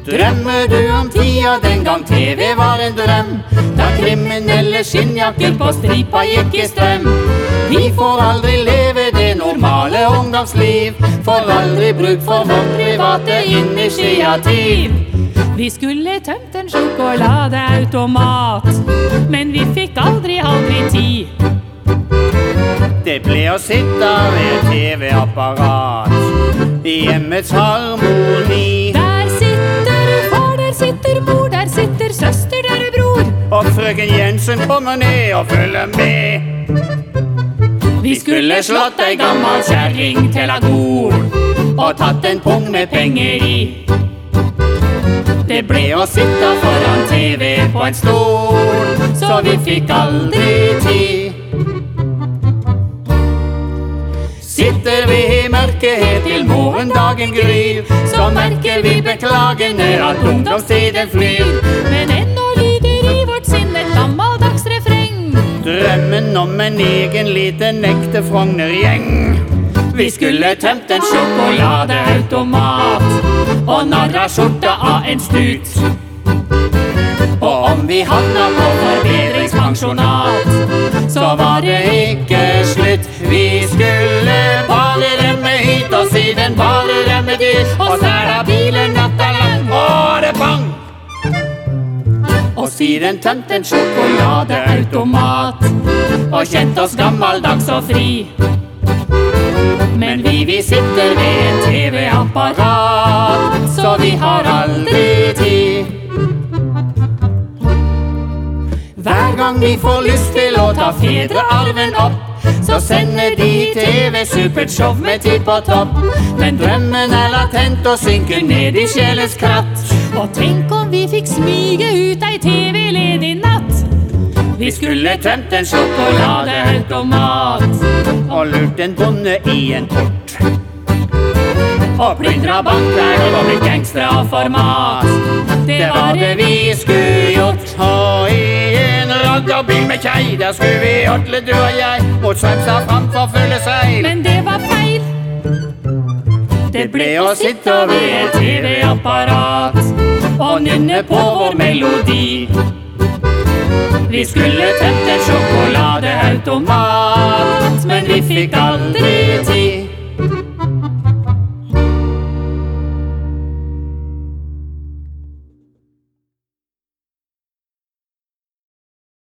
Drømmer du om tida den gang TV var en drøm, da kriminelle skinnjakker på stripa gikk i strøm? Vi får aldri leve det normale ungdomsliv, får aldri bruk for vårt private initiativ. Vi skulle tømt en sjokoladeautomat, men vi fikk aldri tid. Det ble å sitte ved et TV-apparat i hjemmets harmoni. Der sitter far, der sitter mor, der sitter søster, der er bror. Og frøken Jensen kommer ned og følger med. Vi skulle slått ei gammel kjerring til agor og tatt en pung med penger i. Det ble å sitte foran TV på en stol, så vi fikk aldri tid. Sitter vi i mørket helt til morgendagen gryr, så merker vi beklagende at ungdomstiden flyr. Men ennå lyder i vårt sinn et gammeldags refreng, drømmen om en egen liten ekte Frogner-gjeng. Vi skulle tømt en sjokoladeautomat og narra skjorta av en stut. Og om vi havna på forbedringspensjonat, så var det ikke slutt. Vi skulle bare rømme hit og siden bare rømme dit, og stæla bilen natta lang, og det bang! Og siden tømt en sjokoladeautomat og kjent oss gammeldags og fri. Men vi sitter ved en TV-apparat, så vi har aldri tid. Hver gang vi får lyst til å ta fedrearven opp, så sender de TV-supert show med tid på topp. Men drømmen er latent og synker ned i sjelens kratt. Og tenk om vi fikk smyge ut ei TV-ledig natt. Vi skulle tømt en sjokoladeautomat og lurt en bonde i en port, og plyndra banker og blitt gangstere av format. Det var det vi skulle gjort. Og i en raggarbil med kjei, der skulle vi ordle du og jeg, mot svemsa framfor fulle seil. Men det var feil. Det ble å sitte ved et TV-apparat og nynne på vår melodi. Vi skulle tømt en sjokoladeautomat, men vi fikk aldri